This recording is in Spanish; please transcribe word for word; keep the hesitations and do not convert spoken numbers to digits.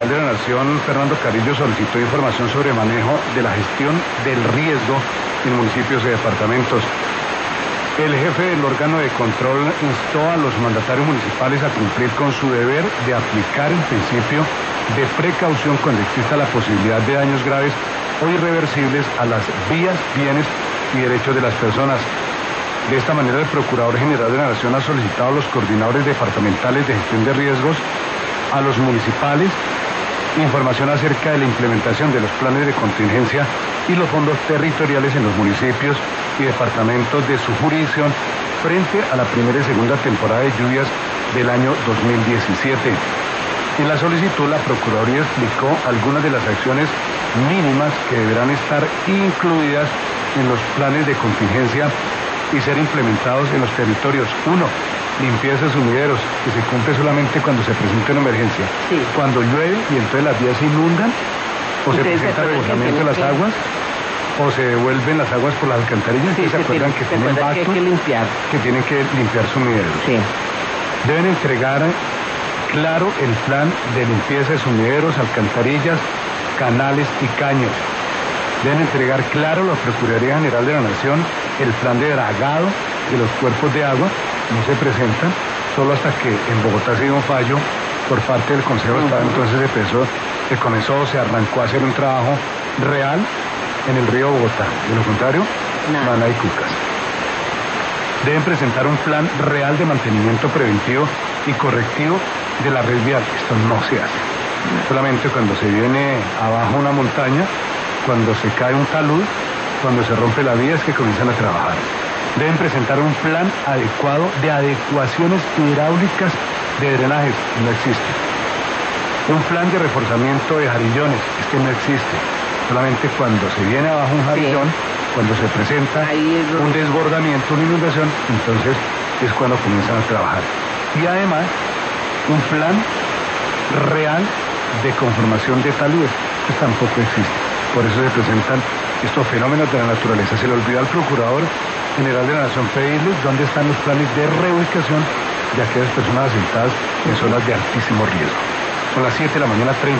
de la Nación, Fernando Carrillo, solicitó información sobre manejo de la gestión del riesgo en municipios y departamentos. El jefe del órgano de control instó a los mandatarios municipales a cumplir con su deber de aplicar el principio de precaución cuando exista la posibilidad de daños graves o irreversibles a las vías, bienes y derechos de las personas. De esta manera, el Procurador General de la Nación ha solicitado a los coordinadores departamentales de gestión de riesgos, a los municipales, información acerca de la implementación de los planes de contingencia y los fondos territoriales en los municipios y departamentos de su jurisdicción frente a la primera y segunda temporada de lluvias del año dos mil diecisiete. En la solicitud, la Procuraduría explicó algunas de las acciones mínimas que deberán estar incluidas en los planes de contingencia y ser implementados en los territorios. Uno, limpieza de sumideros, que se cumple solamente cuando se presenta una emergencia. Sí. Cuando llueve y entonces las vías se inundan, o se presenta rebosamiento de las aguas, o se devuelven las aguas por las alcantarillas, Sí, que se acuerdan que tienen que hay bastos, que limpiar. que tienen que limpiar sumideros. Sí. Deben entregar claro el plan de limpieza de sumideros, alcantarillas, canales y caños. Deben entregar claro a la Procuraduría General de la Nación el plan de dragado de los cuerpos de agua. No se presentan, solo hasta que en Bogotá se dio un fallo por parte del Consejo de Estado, entonces se empezó, se comenzó, se arrancó a hacer un trabajo real en el río Bogotá. De lo contrario, Nada. van a ir cucas. Deben presentar un plan real de mantenimiento preventivo y correctivo de la red vial. Esto no se hace. Solamente cuando se viene abajo una montaña, cuando se cae un talud, cuando se rompe la vía, es que comienzan a trabajar. Deben presentar un plan adecuado de adecuaciones hidráulicas de drenajes. No existe. Un plan de reforzamiento de jarillones. Este no existe. Solamente cuando se viene abajo un jarillón, sí. Cuando se presenta un desbordamiento, una inundación, entonces es cuando comienzan a trabajar. Y además, un plan real de conformación de taludes, que tampoco existe. Por eso se presentan estos fenómenos de la naturaleza. Se le olvidó al Procurador General de la Nación pedirles dónde están los planes de reubicación de aquellas personas asentadas en zonas de altísimo riesgo. Son las siete de la mañana, treinta.